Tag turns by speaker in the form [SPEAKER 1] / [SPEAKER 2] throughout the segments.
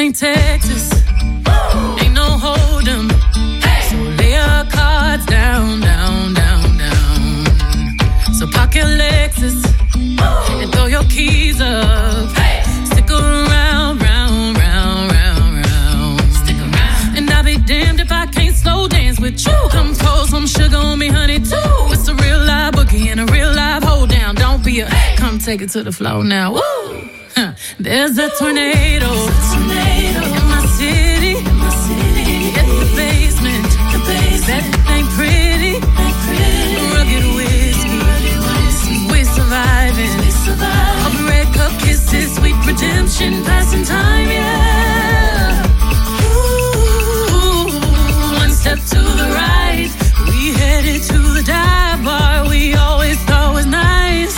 [SPEAKER 1] ain't Texas. Ain't no hold 'em. So lay your cards down, down, down, down. So park your Lexus and throw your keys up. Stick around, round, round, round, round. Stick around. And I'll be damned if I can't slow dance with you. Come pour some sugar on me, honey, too. It's a real live boogie and a real live hold down. Don't be a come take it to the floor now. Woo! There's a tornado in my city. At the basement. That ain't pretty. Rugged whiskey. We're surviving. Of red cup kisses, sweet redemption, passing time, yeah. Ooh, one step to the right. We headed to the dive bar we always thought was nice.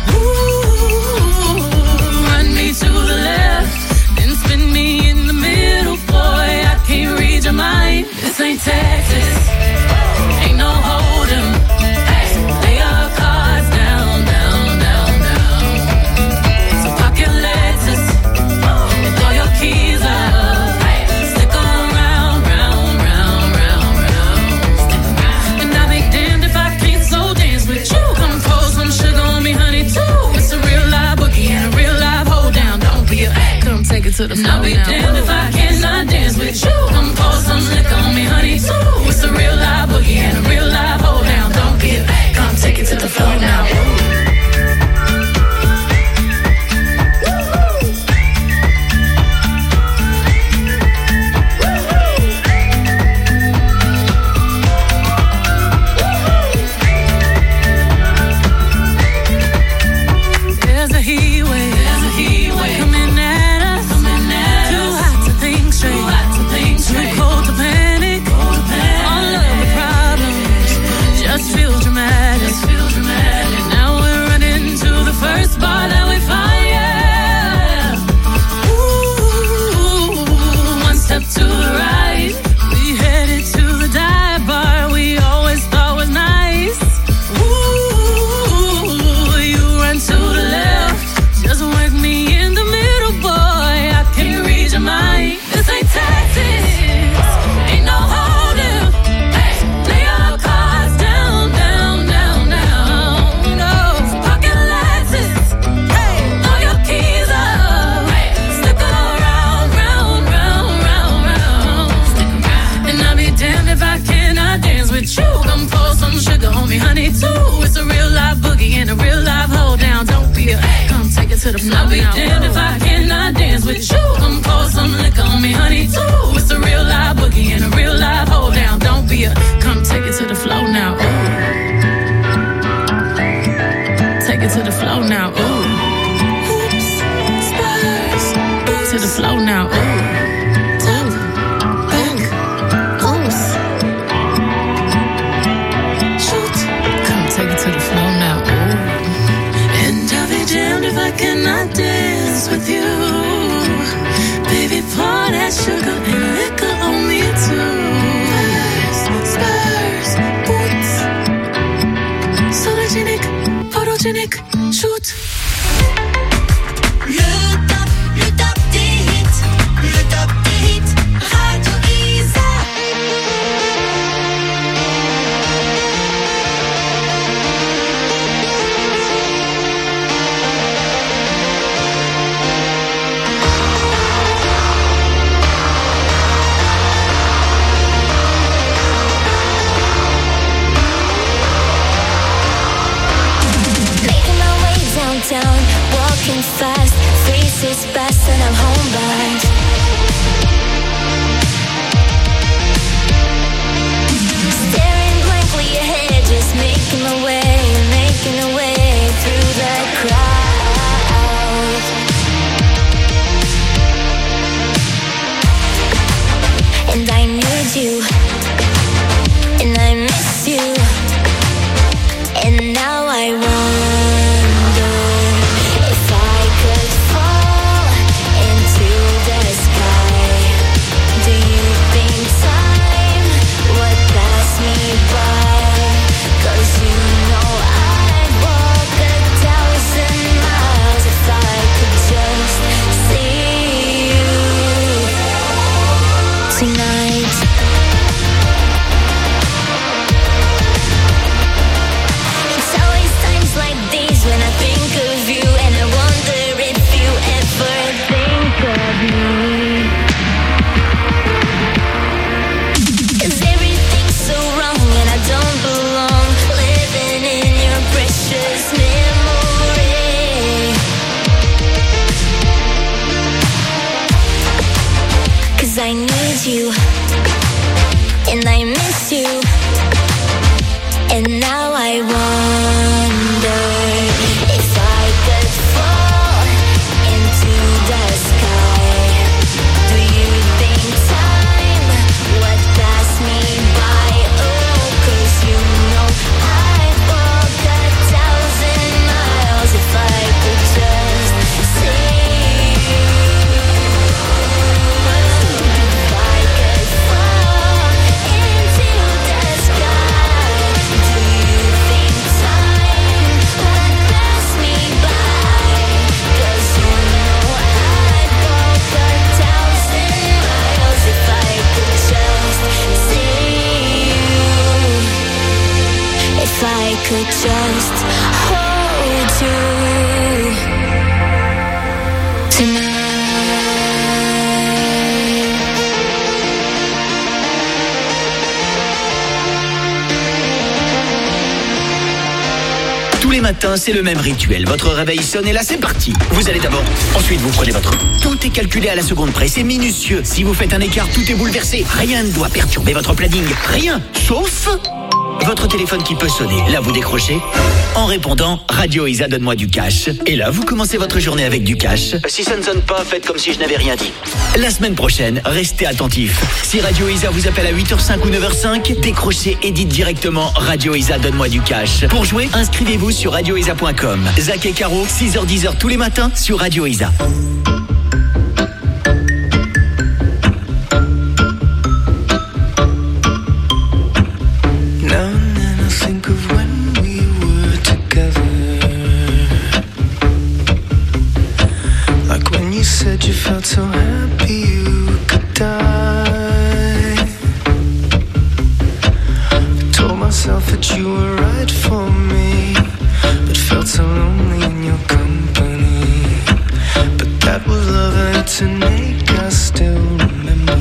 [SPEAKER 1] To the left, then spin me in the middle, boy. I can't read your mind. This ain't Texas, ain't no hold 'em. Lay your cards down, down, down, down. So park your Lexus and throw your keys up. Stick around, round, round, round, round. And I'll be damned if I can't slow dance with you. Come pour some sugar on me, honey, too. It's a real live boogie and a real live hold down. Don't be a come take it to the floor. I'll be damned if I cannot dance with you. Come pour some liquor on me, honey, too. It's a real live boogie and a real live hold down. Don't be a come take it to the floor now. Feel dramatic. Now we're running to the first bar that we find, yeah. Ooh, one step to the right. We headed to the dive bar we always thought was nice. Ooh, you run to the left. Just work me in the middle, boy. I can't read your mind. This ain't Texas. Ain't no holding. Lay your cards down. Sugar on me, honey, too. It's a real live boogie and a real live hold down. Don't be a come take it to the floor. I'll be damned if I cannot dance with you. Come pour some liquor on me, honey, too. It's a real live boogie and a real live hold down. Don't be a come take it to the floor now. Ooh. Take it to the floor now. Ooh. Oops, Spurs. To the floor now. Ooh. If I cannot dance with you, baby, pour that sugar and liquor on me too. Spurs, boots, photogenic, shoot.
[SPEAKER 2] Le top des hits, Radio Isa.
[SPEAKER 3] Downtown, walking fast, faces fast and I'm homebound. Staring blankly ahead, just making my way through the crowd. And I need you, and I miss you, and now I wonder if I could fall into just hold you tonight.
[SPEAKER 4] Tous les matins, c'est le même rituel. Votre réveil sonne et là, c'est parti. Vous allez d'abord. Ensuite, vous prenez votre... Tout est calculé à la seconde près. C'est minutieux. Si vous faites un écart, tout est bouleversé. Rien ne doit perturber votre planning. Rien. Sauf... votre téléphone qui peut sonner. Là, vous décrochez. En répondant, Radio Isa, donne-moi du cash. Et là, vous commencez votre journée avec du cash. Si ça ne sonne pas, faites comme si je n'avais rien dit. La semaine prochaine, restez attentifs. Si Radio Isa vous appelle à 8h05 ou 9h05, décrochez et dites directement Radio Isa, donne-moi du cash. Pour jouer, inscrivez-vous sur radioisa.com. Zach et Caro, 6h-10h tous les matins sur Radio Isa.
[SPEAKER 5] You felt so happy you could die. I told myself that you were right for me, but felt so lonely in your company. But that was love and it's innate, I still remember.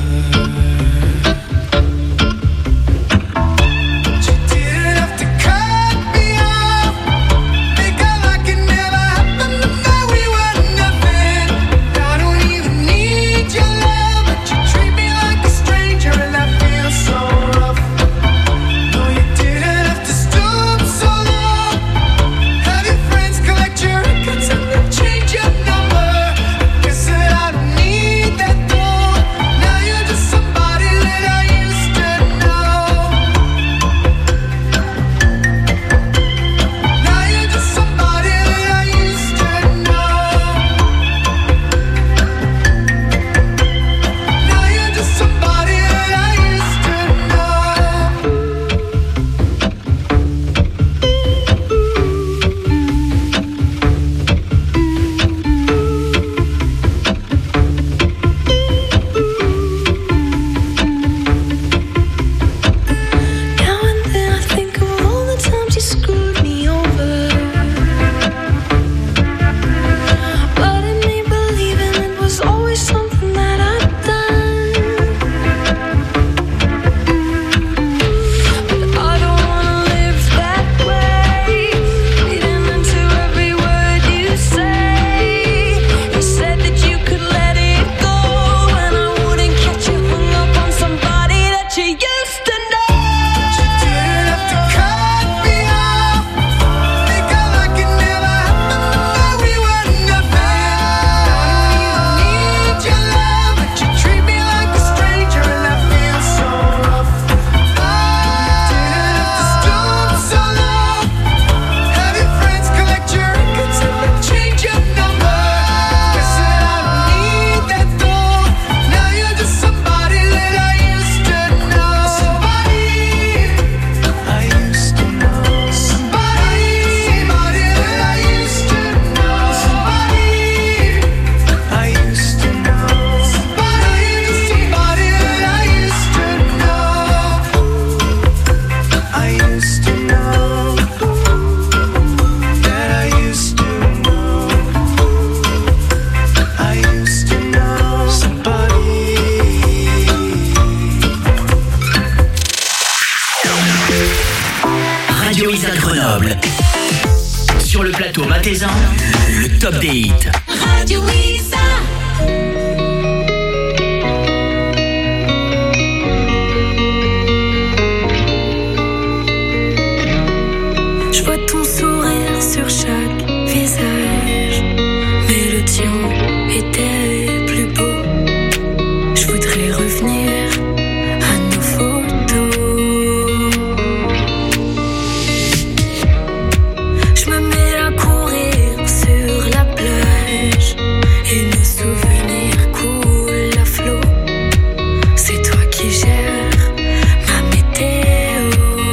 [SPEAKER 4] Sur le plateau Mathézan, le top des hits.
[SPEAKER 2] Radio Isa.
[SPEAKER 6] Je vois ton sourire sur chaque visage, mais le tien était plus beau. Je voudrais revenir à nos photos. Je me mets à courir sur la plage et nos souvenirs coulent à flot. C'est toi qui gères ma météo.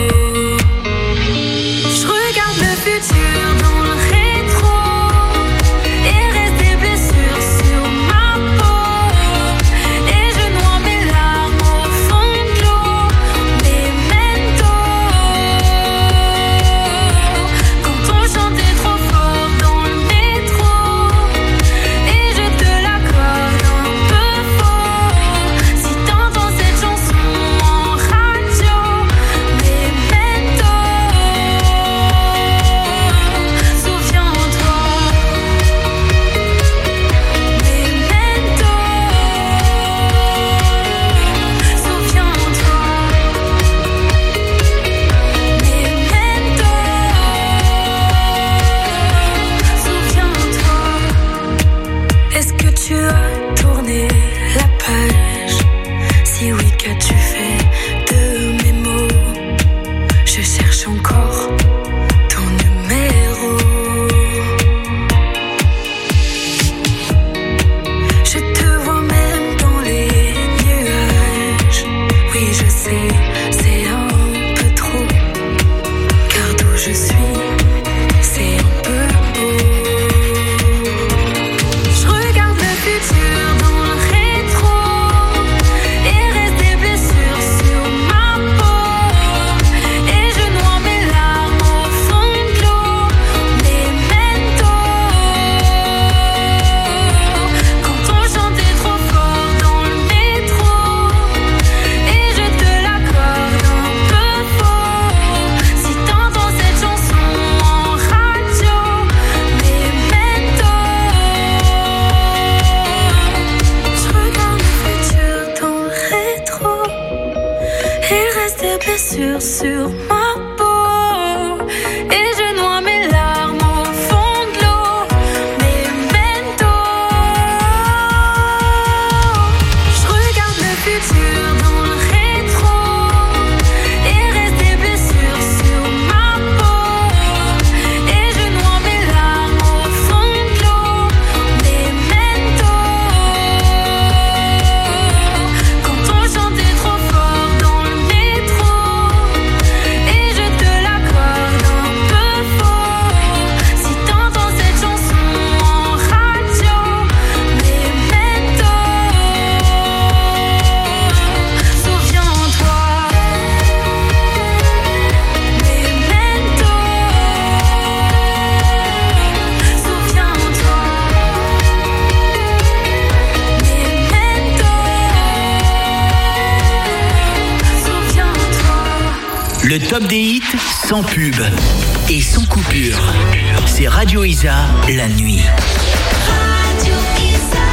[SPEAKER 6] Je regarde le futur dans le rétro et reste des blessures sur ma peau. Et je noie mes larmes au fond de l'eau. Memento.
[SPEAKER 4] Le top des hits sans pub et sans coupure. C'est Radio Isa, la nuit.
[SPEAKER 2] Radio Isa.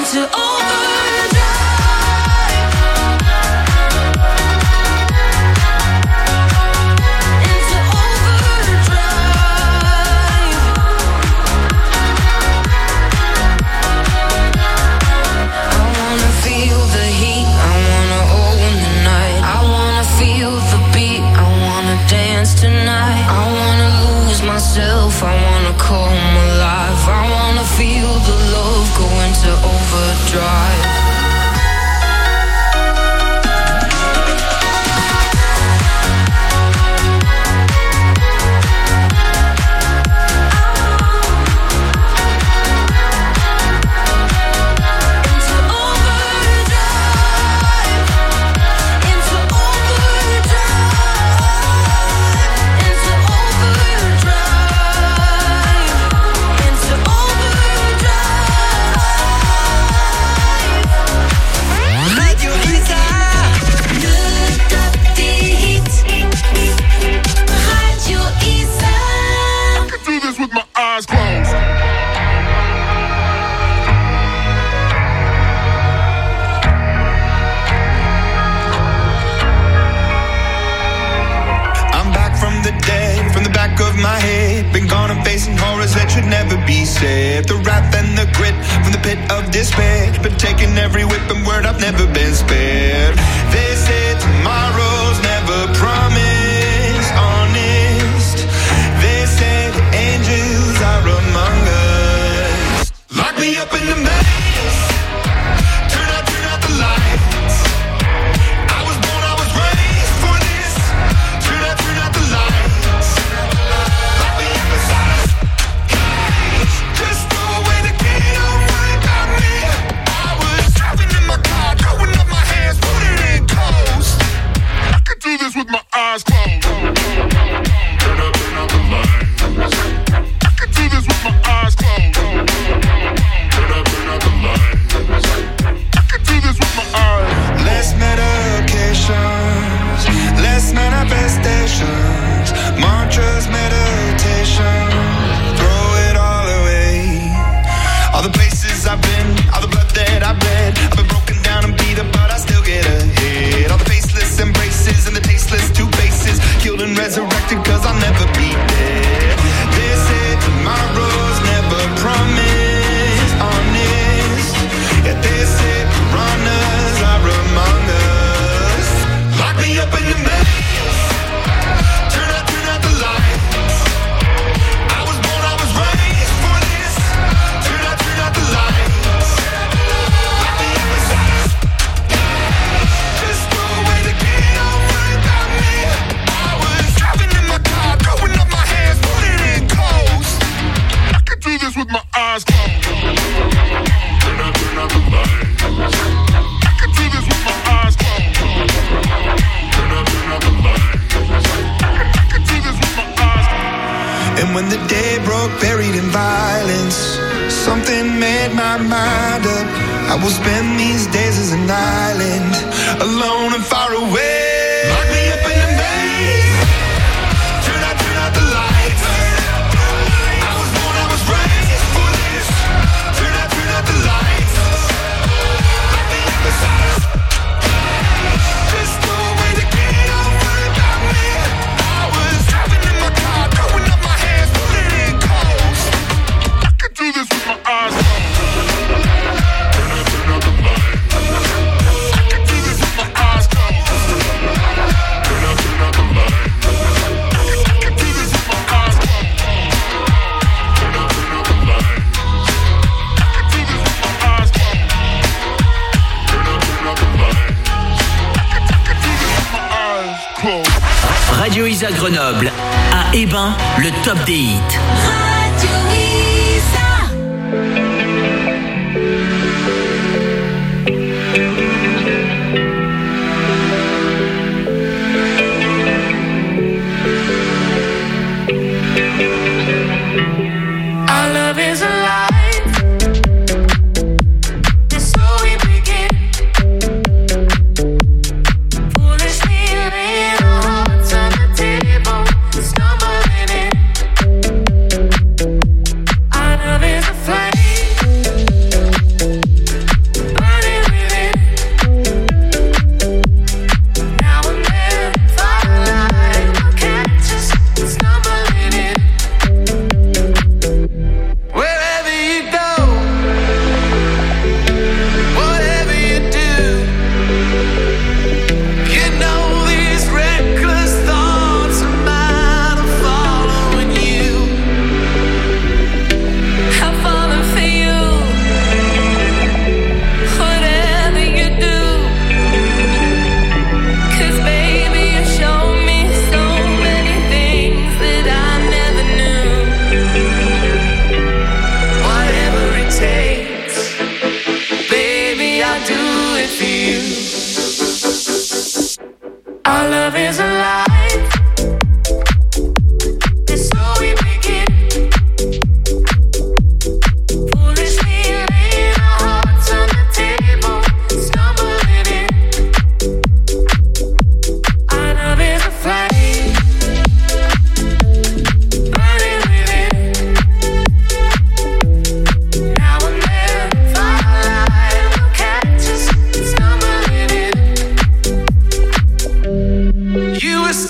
[SPEAKER 6] into overdrive.
[SPEAKER 7] Tonight, I wanna lose myself, I wanna come alive, I wanna feel the love go into overdrive.
[SPEAKER 5] The wrath and the grit from the pit of despair, been taking every whip and word, I've never been spared. They say tomorrow's never promised, honest. They say the angels are among us. Lock me up in the maze, turn out the lights. I was born, I was raised for this. Turn out the lights. Lock me up inside a cage. Just throw away the key, don't worry about me. I was driving in my car, throwing up my hands, putting in coast. I could do this with my eyes closed. Turn out the lights. I could do this with my eyes closed. Turn out the lights. I could do this with my eyes. Less medications, less manifestations, mantras, meditation. Throw it all away. All the places I've been, all the blood that I've bled. I've been broken down and beat up, but I still get ahead. All the faceless embraces and the tasteless two faces, killed and resurrected, cause I'll never be dead. They say tomorrow's never promised, honest. Yeah, they say piranhas are among us. Lock me up in the maze, turn out the lights. I was born, I was raised for this. Turn out the lights. Lock me up inside this cage. Just throw away the key, don't worry about me. I was driving in my car, throwing up my hands, putting in coast. I could do this with my eyes closed. Turn out the lights. I could do this with my eyes closed. Turn out the lights. I could do this with my eyes closed. And when the day broke, buried in violence, something made my mind up. I will spend these days as an island, alone and far away. Lock me up in the maze. Turn out the lights. I was born, I was raised for this. Turn out the lights. Lock me up inside a cage. Just throw away the key, don't worry about me. I was driving in my car, throwing up my hands, putting in coast. I could do this with my eyes closed. Turn out the lights. I could do this with my eyes closed. Turn out the lights. I could do this with my eyes closed. Turn out the lights. I could do this with my eyes closed. Turn out the lights. I could do this with my eyes closed.
[SPEAKER 4] Radio Isa Grenoble. À Hébin, le top des hits.
[SPEAKER 2] Radio Isa.
[SPEAKER 6] Our love is alive. And so we begin. Foolishly laying our hearts on the table, stumbling in. do it for you. Our love is alive. And so we begin. Foolishly laying our hearts on the table, stumbling in. Our love is a flame, burning within. Now and then, firelight will catch us stumbling in. You were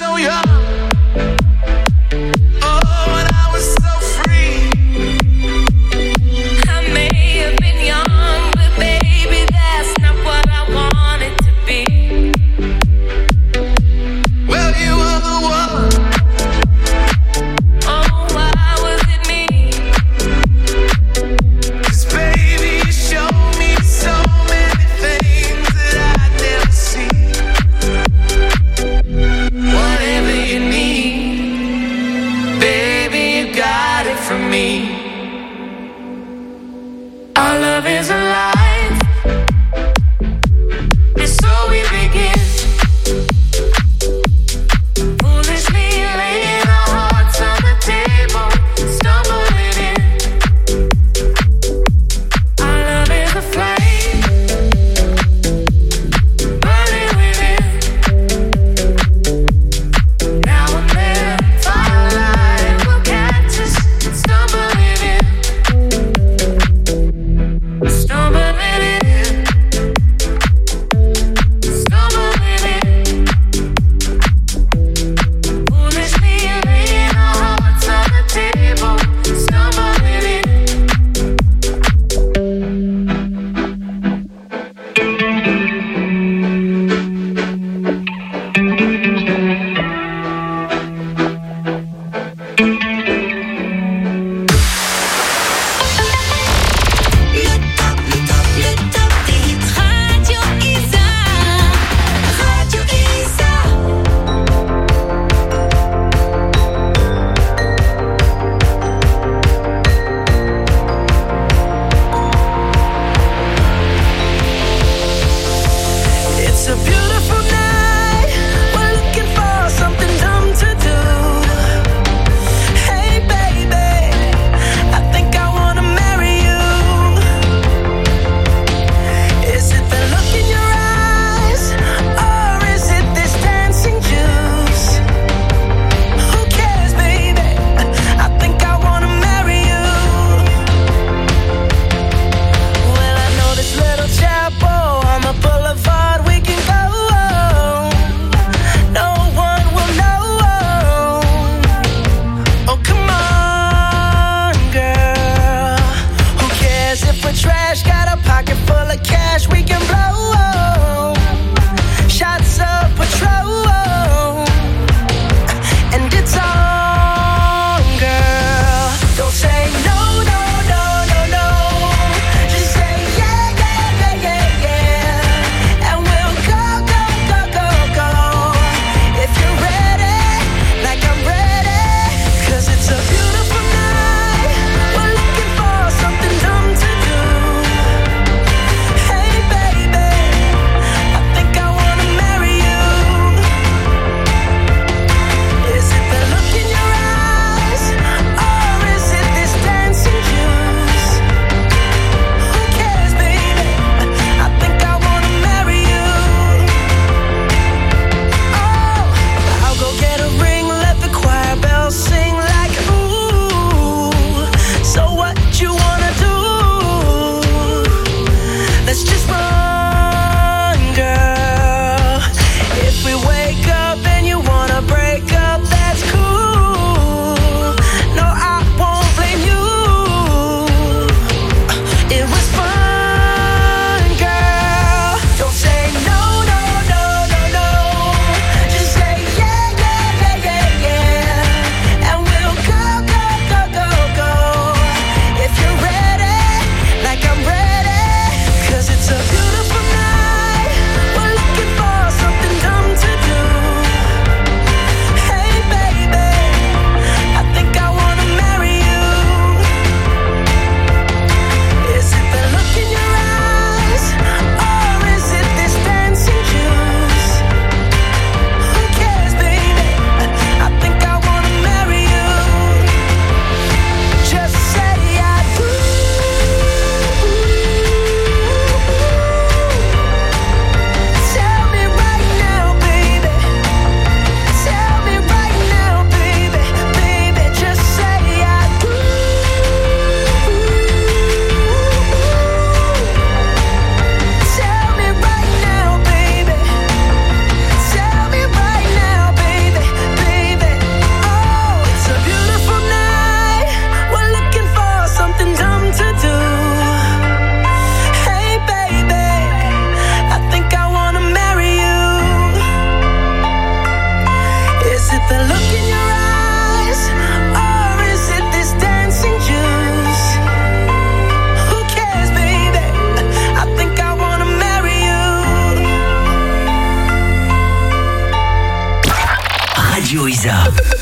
[SPEAKER 4] Radio Isa.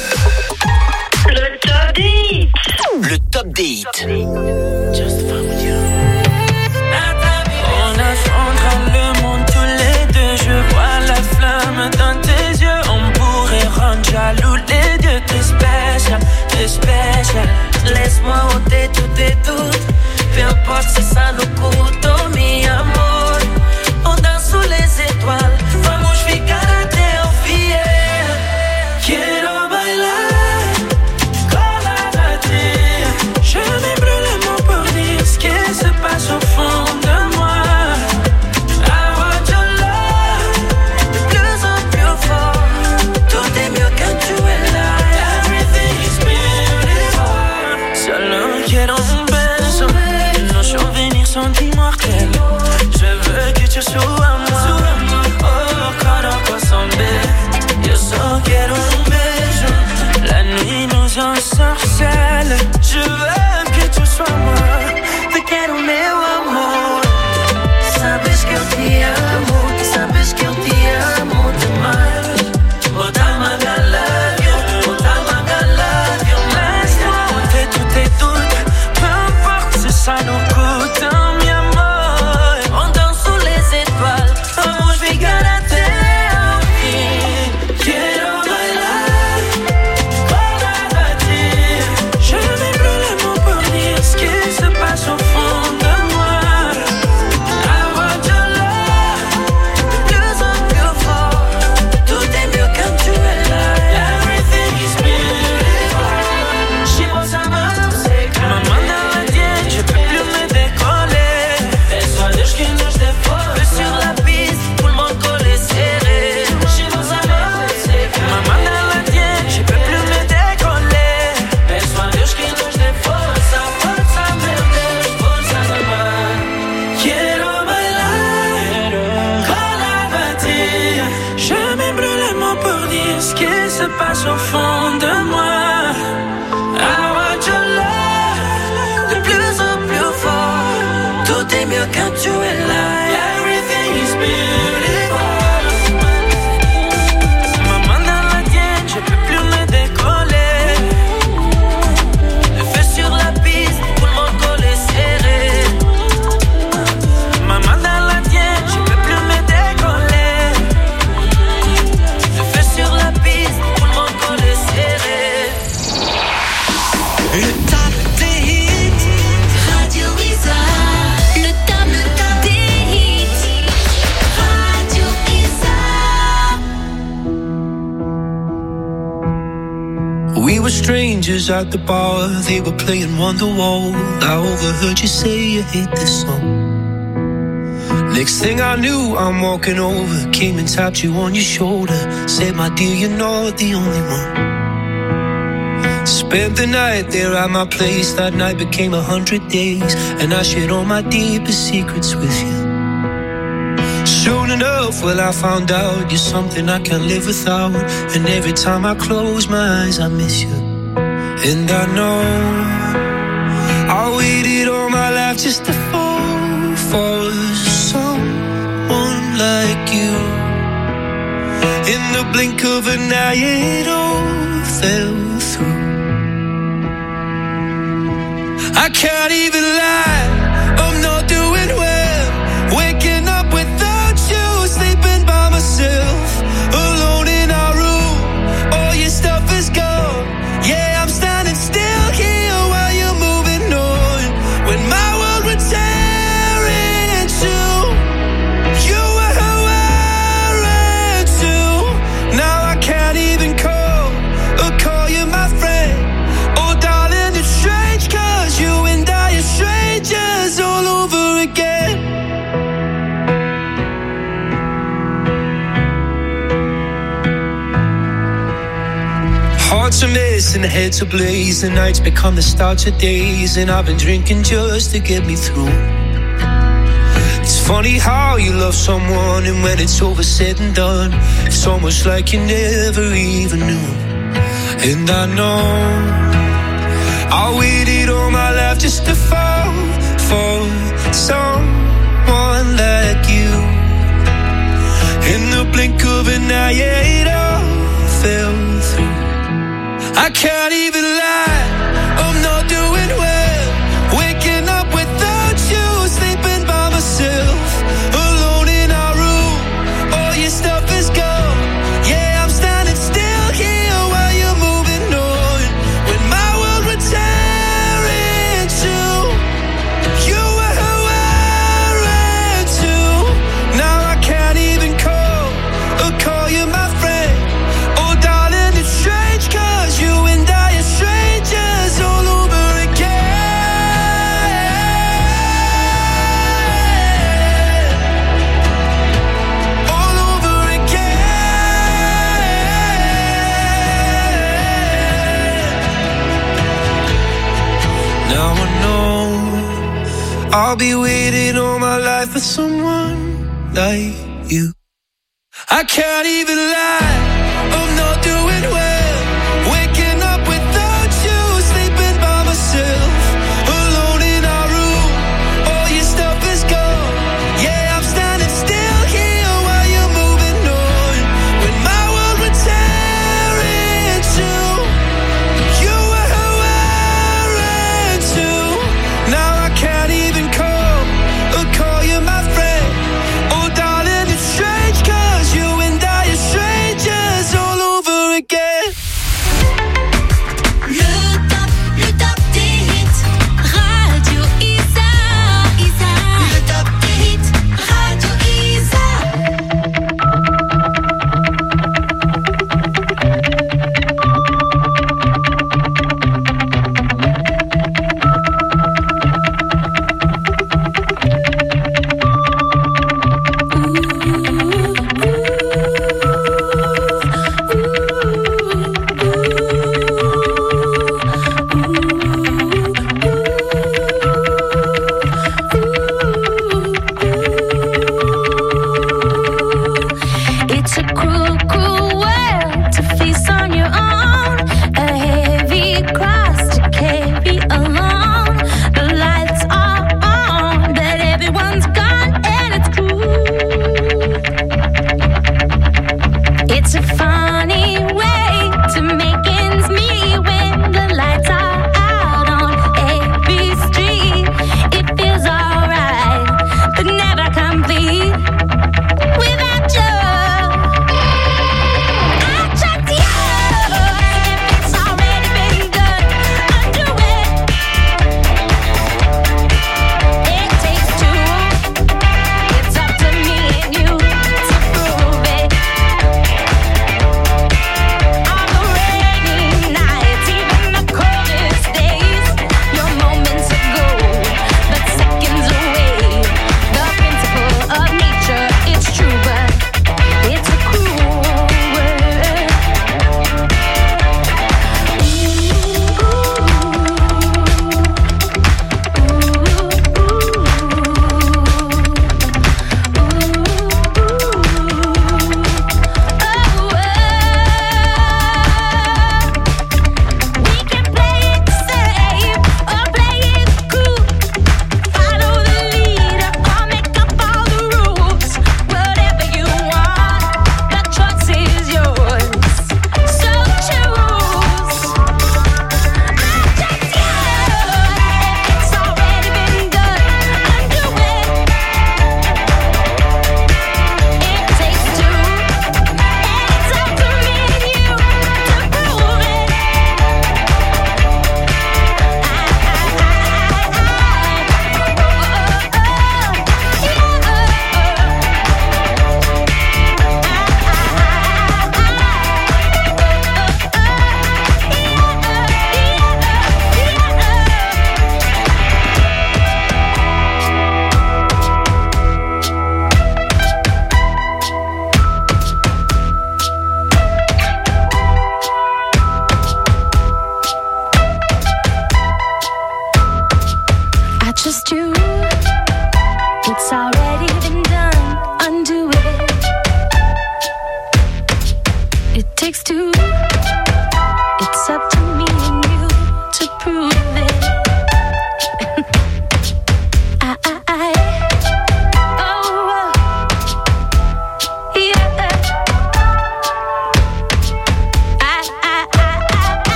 [SPEAKER 8] Le top des hits.
[SPEAKER 4] Le top des hits.
[SPEAKER 9] On affrontera le monde tous les deux. Je vois la flamme dans tes yeux. On pourrait rendre jaloux les dieux. T'es spécial, t'es spécial. Laisse-moi ôter tous tes doutes. Peu importe si ça nous coûte. Oh mi amor, on danse sous les étoiles. Vamos ficar até ao fiel. Quiero bailar con la tía. Je me brûle les mots pour dire ce qui se passe au fond de moi. I want your love, de plus en plus fort. Tout est mieux quand tu es là. Everything is beautiful. Solo quiero un beso. Nos souvenirs sont immortels. Je veux que tu sois moi. Oh, caraca, yo solo quiero un beso. La nuit nous ensorcelle. Je veux que tu sois moi. Te quiero, meu amor. Sabes que eu te amo. Sabes que eu te amo demais. Bota-me I love you. Bota-me I love you. Laisse-moi ôter tous tes doutes. Peu importe si ça nous coûte. Mi amor, on danse sous les étoiles. Vamos ficar até ao fim. Quiero bailar con la tía. Je me brûle les mots pour dire ce qui se passe au fond de moi. I want your love, de plus en plus fort. Tout est mieux quand tu es là. Everything is beautiful. J'y pense à ma ma main dans la tienne, je peux plus me décoller. Laisse-moi dire que nous je défole. Sur la piste, tout le monde collé serré. J'y pense à ma main dans la tienne, je peux plus me décoller. Laisse-moi dire que nous je défole. Ça forza mente, forza de mal. Quiero bailar con la tía. Je me brûle les mots pour dire ce qui se passe au fond de moi. I want your love, de plus en plus fort. Tout est mieux quand tu es là. Everything is beautiful. Ma main dans la tienne, je peux plus me décoller. Le feu sur la piste, tout le monde collé serré. Ma main dans la tienne, je peux plus me décoller. Le feu sur la piste, tout le monde collé serré.
[SPEAKER 2] Le top des hits. Radio Isa.
[SPEAKER 3] Le top des hits.
[SPEAKER 2] Radio Isa.
[SPEAKER 5] We were strangers at the bar, they were playing Wonderwall. I overheard you say you hate this song. Next thing I knew, I'm walking over, came and tapped you on your shoulder. Said, my dear, you're not the only one. Spent the night there at my place, that night became 100 days. And I shared all my deepest secrets with you. Soon enough, well, I found out you're something I can't live without. And every time I close my eyes, I miss you. And I know I waited all my life just to fall for someone like you. In the blink of an eye, it all fell through. I can't even lie, I'm not doing well. Waking up without you, sleeping by myself, alone in our room. All your stuff is gone. Yeah, I'm standing still here while you're moving on. When my world would tear in two, you were who I ran to. Now I can't even call or call you my friend. Oh darling, it's strange, 'cause you and I are strangers all over again. Hearts are mess and heads are blaze. The nights become the start of days, and I've been drinking just to get me through. It's funny how you love someone, and when it's over said and done, it's almost like you never even knew. And I know I waited all my life just to fall for someone like you. In the blink of an eye, it all fell through. I'll be waiting all my life for someone like you. I can't even lie, I'm not doing well. Waking up without you, sleeping by myself. Alone in our room, all your stuff is gone. Yeah, I'm standing still here while you're moving on. When my world would tear in two, you were wearing too. Now I can't even call or call you my friend. Oh darling, it's strange 'cause you and I are strangers all over again.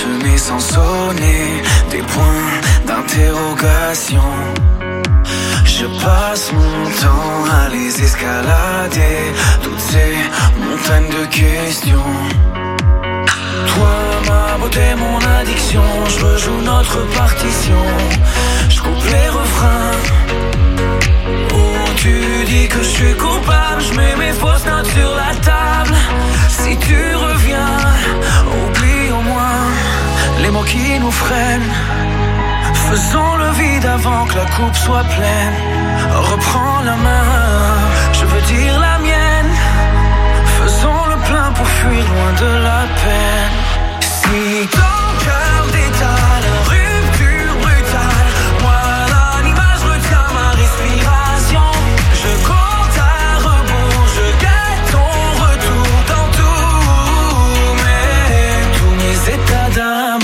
[SPEAKER 5] semés sans sonner, des points d'interrogation. Je passe mon temps à les escalader, toutes ces montagnes de questions. Toi, ma beauté, mon addiction, je rejoue notre partition. Je coupe les refrains où tu dis que je suis coupable. Je mets mes fausses notes sur la table. Si tu reviens, oublie au moins les mots qui nous freinent. Faisons le vide avant que la coupe soit pleine. Reprends la main, je veux dire la mienne. Faisons le plein pour fuir loin de la peine. Si ton cœur détale, rupture brutale, moi l'animage retient ma respiration. Je compte à rebours, je guette ton retour dans tous mes états d'amour.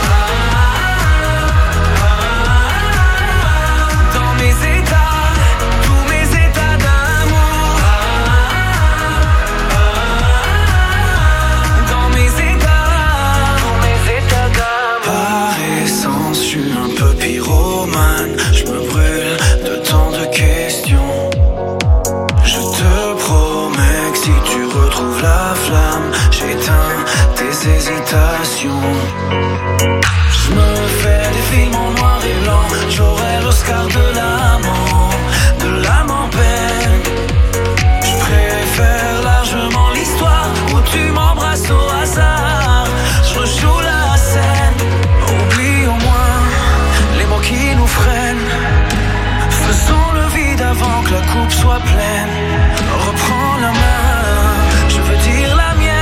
[SPEAKER 5] Hésitations. Je me fais des films en noir et blanc. J'aurai l'Oscar de l'âme en peine. Je préfère largement l'histoire où tu m'embrasses au hasard. Je rejoue la scène. Oublie au moins les mots qui nous freinent. Faisons le vide avant que la coupe soit pleine. Reprends la main, je veux dire la mienne.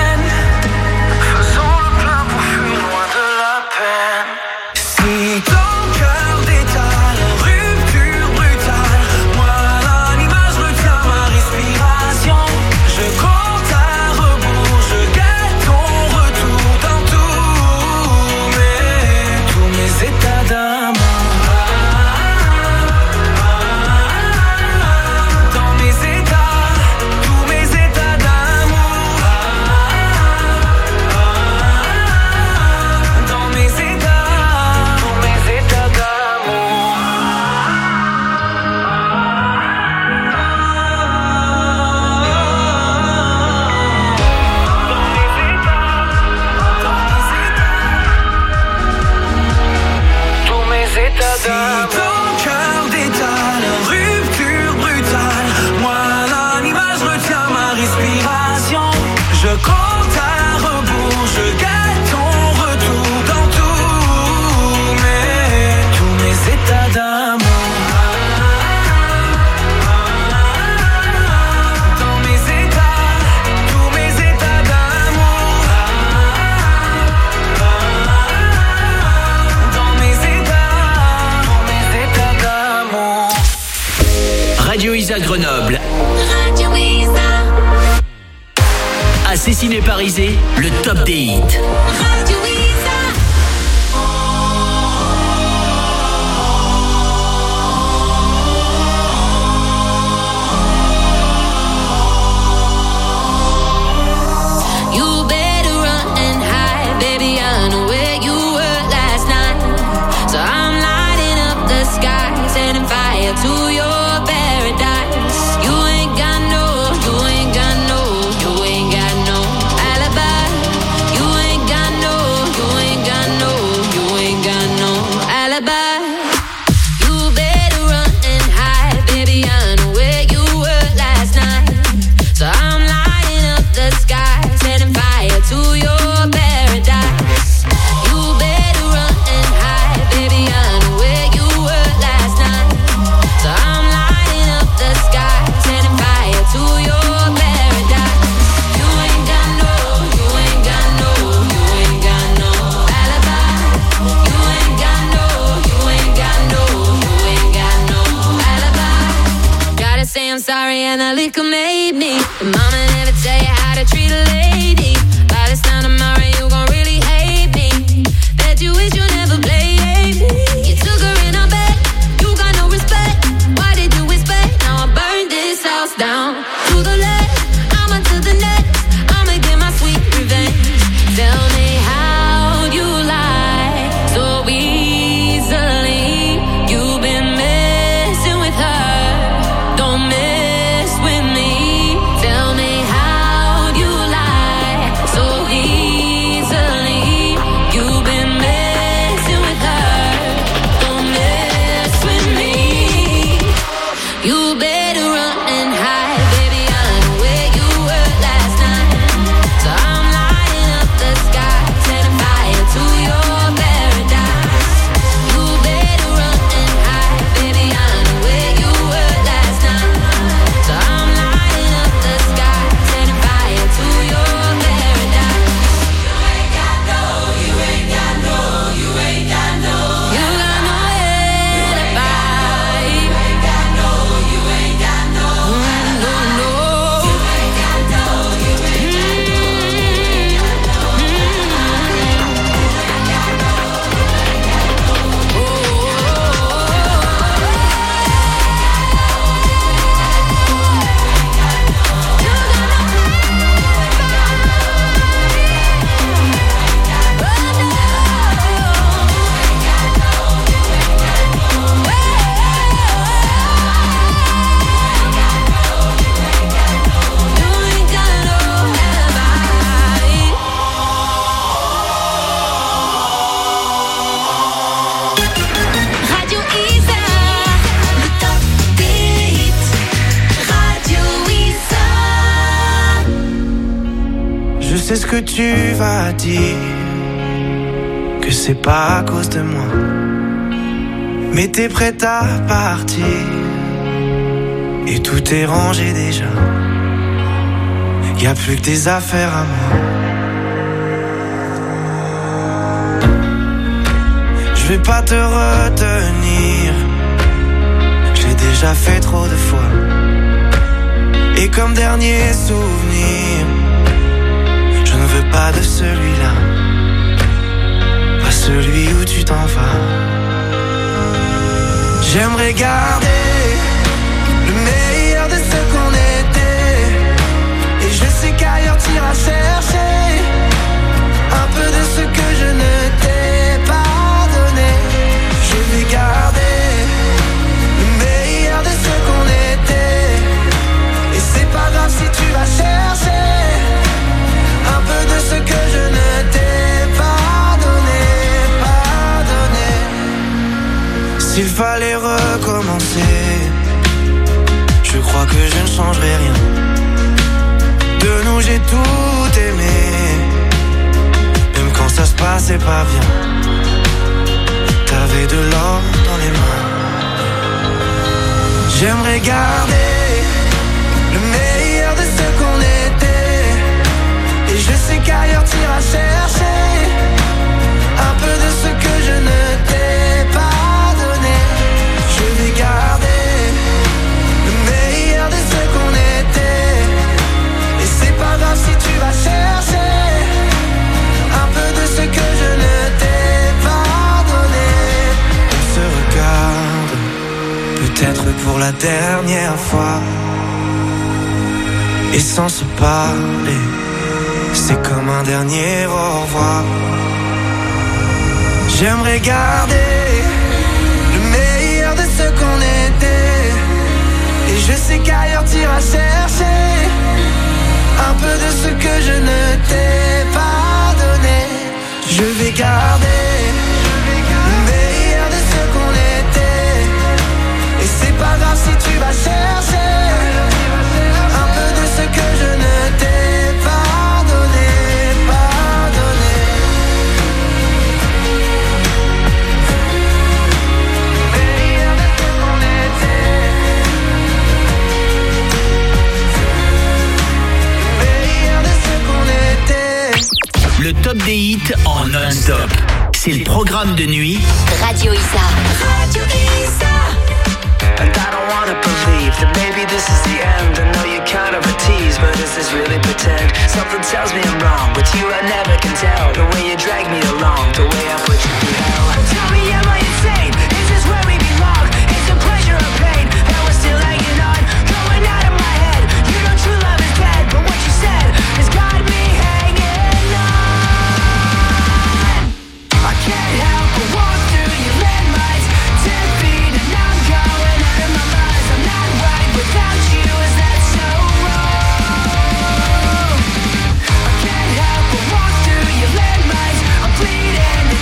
[SPEAKER 5] Si ton cœur détale, rupture brutale, moi l'animage retient ma respiration. Je compte à rebours, je guette ton retour dans tous mes états d'amour. Dans mes états, tous mes états d'amour. Dans mes états. Si ton cœur détale, rupture brutale, moi l'animage retient ma respiration. Je compte à rebours, je guette ton retour dans tous mes états d'amour. Dans mes états, tous mes états d'amour. Dans mes
[SPEAKER 4] Radio Isa Grenoble.
[SPEAKER 3] Radio Isa.
[SPEAKER 4] À Cécile Parisé, le top des hits.
[SPEAKER 3] Radio Isa.
[SPEAKER 6] You better run and hide, baby. I know where you were last night. So I'm lighting up the sky, setting fire to your sorry and the liquor made me. But mama never tell you how to treat a lady. By this time tomorrow you gon' really hate me. Bet you wish you never played me. You took her in her bed, you got no respect. Why did you expect? Now I burned this house down. To the left, I'ma to the next. I'ma get my sweet revenge. Tell me how you lie.
[SPEAKER 5] que tu vas dire que c'est pas à cause de moi, mais t'es prête à partir et tout est rangé déjà. Y'a plus que tes affaires à moi. Je vais pas te retenir, je l'ai déjà fait trop de fois. Et comme dernier souvenir, je ne veux pas de celui-là, pas celui où tu t'en vas. J'aimerais garder le meilleur de ce qu'on était, et je sais qu'ailleurs t'iras chercher un peu de ce que je ne t'ai pas donné. Je vais garder le meilleur de ce qu'on était, et c'est pas grave si tu vas chercher un peu de ce que je ne t'ai pas donné, pas donné. S'il fallait recommencer, je crois que je ne changerai rien. De nous j'ai tout aimé, même quand ça se passait pas bien. T'avais de l'or dans les mains. J'aimerais garder le meilleur de ce qu'on était, et je sais qu'ailleurs t'iras chercher un peu de ce que je ne t'ai pas donné. Je vais garder le meilleur de ce qu'on était, et c'est pas grave si tu vas chercher un peu de ce que je ne t'ai pas donné. On se regarde, peut-être pour la dernière fois, et sans se parler, c'est comme un dernier au revoir. J'aimerais garder le meilleur de ce qu'on était, et je sais qu'ailleurs t'iras chercher un peu de ce que je ne t'ai pas donné. Je vais garder le meilleur de ce qu'on était, et c'est pas grave si tu vas chercher un peu de ce que je ne t'ai pas donné, pas donné. Meilleur de ce qu'on était, meilleur de ce qu'on était.
[SPEAKER 4] Le top des hits en non-stop. C'est le programme de nuit
[SPEAKER 3] Radio Issa.
[SPEAKER 2] Radio Issa.
[SPEAKER 8] And I don't wanna believe that maybe this is the end. I know you're kind of a tease, but is this really pretend? Something tells me I'm wrong, with you I never can tell. The way you drag me along, the way I put you through hell. Tell me, am I insane? Is this where we belong? Is the pleasure or pain that we're still hanging on? Going out of my head, you know true love is dead, but what you said has got me hanging on. I can't help but walk through your landmines, 10 feet and I'm going out of my mind. I'm not right without you, is that so wrong? I can't help but walk through your landmines, I'm bleeding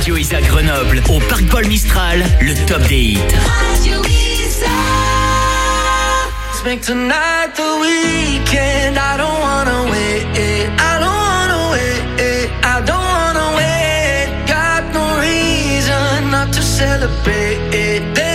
[SPEAKER 4] Radio Isa Grenoble, au Parc Paul Mistral, le top des hits.
[SPEAKER 2] Radio Isa.
[SPEAKER 8] Let's make tonight the weekend. I don't wanna wait. I don't wanna wait. I don't wanna wait. Got no reason not to celebrate.